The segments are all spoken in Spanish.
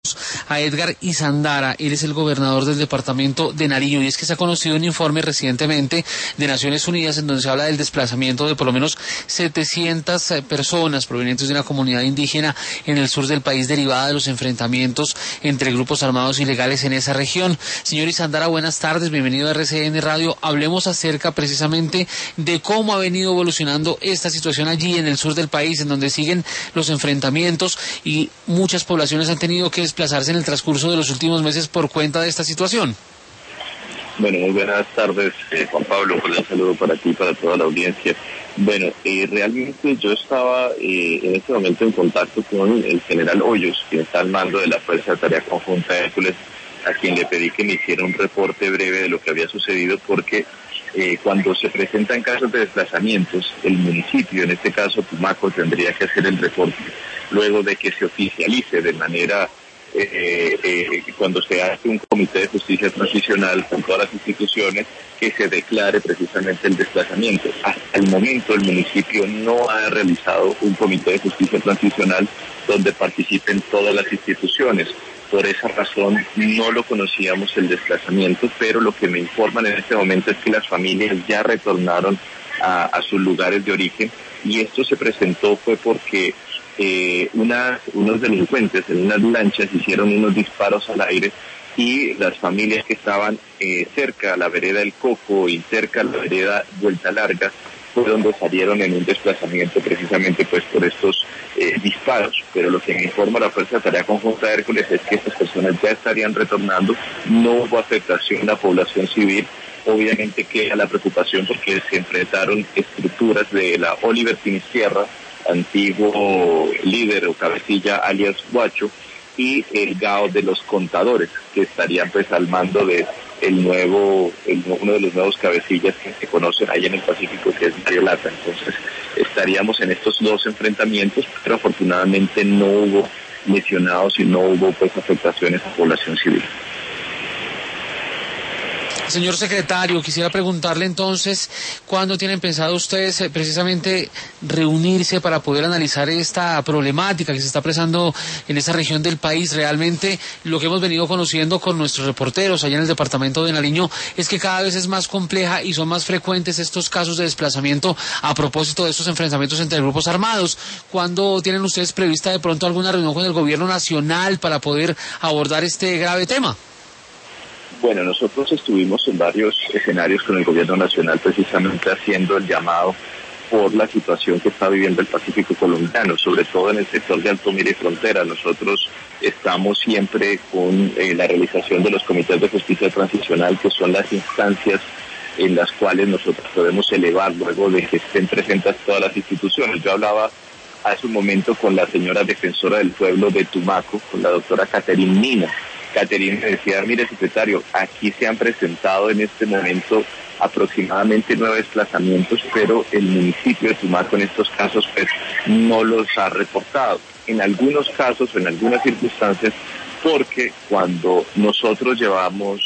A Edgar Izandara, él es el gobernador del departamento de Nariño, y es que se ha conocido un informe recientemente de Naciones Unidas en donde se habla del desplazamiento de por lo menos 700 personas provenientes de una comunidad indígena en el sur del país derivada de los enfrentamientos entre grupos armados ilegales en esa región. Señor Izandara, buenas tardes, bienvenido a RCN Radio. Hablemos acerca precisamente de cómo ha venido evolucionando esta situación allí en el sur del país, en donde siguen los enfrentamientos y muchas poblaciones han tenido que desplazarse en el transcurso de los últimos meses por cuenta de esta situación. Bueno, muy buenas tardes, Juan Pablo, un saludo para ti y para toda la audiencia. Bueno, realmente yo estaba en este momento en contacto con el general Hoyos, quien está al mando de la Fuerza de Tarea Conjunta Hércules, a quien le pedí que me hiciera un reporte breve de lo que había sucedido, porque cuando se presentan casos de desplazamientos, el municipio, en este caso Tumaco, tendría que hacer el reporte luego de que se oficialice de manera, cuando se hace un comité de justicia transicional con todas las instituciones, que se declare precisamente el desplazamiento. Hasta el momento el municipio no ha realizado un comité de justicia transicional donde participen todas las instituciones. Por esa razón no lo conocíamos el desplazamiento, pero lo que me informan en este momento es que las familias ya retornaron a sus lugares de origen, y esto se presentó fue porque unos delincuentes en unas lanchas hicieron unos disparos al aire, y las familias que estaban cerca a la vereda El Coco y cerca a la vereda Vuelta Larga fue donde salieron en un desplazamiento precisamente pues por estos disparos. Pero lo que me informa la Fuerza de Tarea Conjunta de Hércules es que estas personas ya estarían retornando, no hubo afectación a la población civil. Obviamente queda la preocupación porque se enfrentaron estructuras de la Oliver Finistierra, antiguo líder o cabecilla alias Guacho, y el GAO de los contadores, que estarían pues al mando de uno de los nuevos cabecillas que se conocen ahí en el Pacífico, que es Mario Lata. Entonces estaríamos en estos dos enfrentamientos, pero afortunadamente no hubo lesionados y no hubo pues afectaciones a población civil. Señor secretario, quisiera preguntarle entonces, ¿cuándo tienen pensado ustedes precisamente reunirse para poder analizar esta problemática que se está presentando en esa región del país? Realmente lo que hemos venido conociendo con nuestros reporteros allá en el departamento de Nariño es que cada vez es más compleja y son más frecuentes estos casos de desplazamiento a propósito de estos enfrentamientos entre grupos armados. ¿Cuándo tienen ustedes prevista de pronto alguna reunión con el gobierno nacional para poder abordar este grave tema? Bueno, nosotros estuvimos en varios escenarios con el gobierno nacional precisamente haciendo el llamado por la situación que está viviendo el Pacífico colombiano, sobre todo en el sector de Altomira y Frontera. Nosotros estamos siempre con la realización de los comités de justicia transicional, que son las instancias en las cuales nosotros podemos elevar luego de que estén presentes todas las instituciones. Yo hablaba hace un momento con la señora defensora del pueblo de Tumaco, con la doctora Caterine Mina. Caterine me decía, mire secretario, aquí se han presentado en este momento aproximadamente 9 desplazamientos, pero el municipio de Tumaco en estos casos pues no los ha reportado. En algunos casos o en algunas circunstancias, porque cuando nosotros llevamos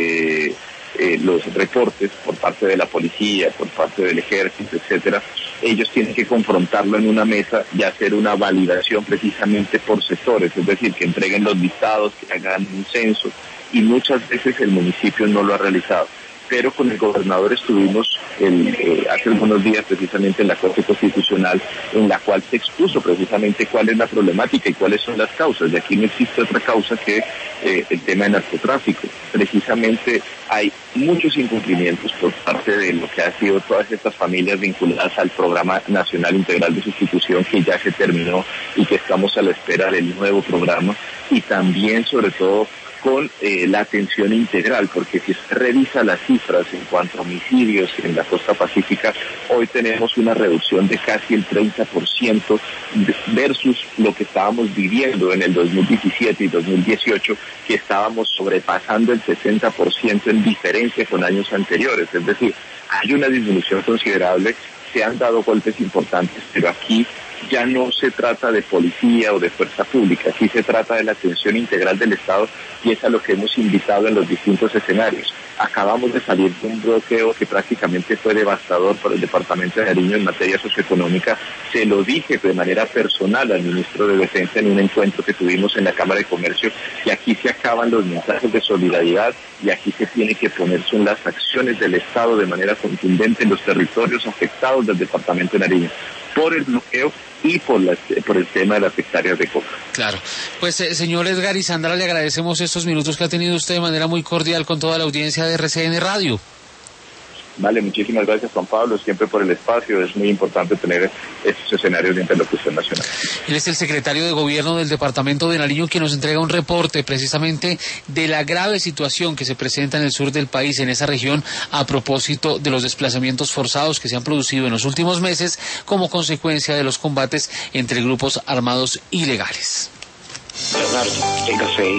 los reportes por parte de la policía, por parte del ejército, etcétera, ellos tienen que confrontarlo en una mesa y hacer una validación precisamente por sectores, es decir, que entreguen los listados, que hagan un censo, y muchas veces el municipio no lo ha realizado. Pero con el gobernador estuvimos hace algunos días precisamente en la Corte Constitucional, en la cual se expuso precisamente cuál es la problemática y cuáles son las causas. Y aquí no existe otra causa que el tema de narcotráfico. Precisamente hay muchos incumplimientos por parte de lo que ha sido todas estas familias vinculadas al Programa Nacional Integral de Sustitución, que ya se terminó y que estamos a la espera del nuevo programa, y también sobre todo con la atención integral, porque si se revisa las cifras en cuanto a homicidios en la costa pacífica, hoy tenemos una reducción de casi el 30% versus lo que estábamos viviendo en el 2017 y 2018, que estábamos sobrepasando el 60% en diferencia con años anteriores. Es decir, hay una disminución considerable, se han dado golpes importantes, pero aquí ya no se trata de policía o de fuerza pública, aquí se trata de la atención integral del Estado y es a lo que hemos invitado en los distintos escenarios. Acabamos de salir de un bloqueo que prácticamente fue devastador para el departamento de Nariño en materia socioeconómica. Se lo dije de manera personal al ministro de Defensa en un encuentro que tuvimos en la Cámara de Comercio, y aquí se acaban los mensajes de solidaridad y aquí se tiene que ponerse en las acciones del Estado de manera contundente en los territorios afectados del departamento de Nariño por el bloqueo y por el tema de las hectáreas de coca. Claro. Pues, señor Edgar Isándara, le agradecemos estos minutos que ha tenido usted de manera muy cordial con toda la audiencia de RCN Radio. Vale, muchísimas gracias, Juan Pablo, siempre por el espacio. Es muy importante tener estos escenarios de interlocución nacional. Él es el secretario de Gobierno del Departamento de Nariño, quien nos entrega un reporte precisamente de la grave situación que se presenta en el sur del país, en esa región, a propósito de los desplazamientos forzados que se han producido en los últimos meses como consecuencia de los combates entre grupos armados ilegales. Leonardo, el café.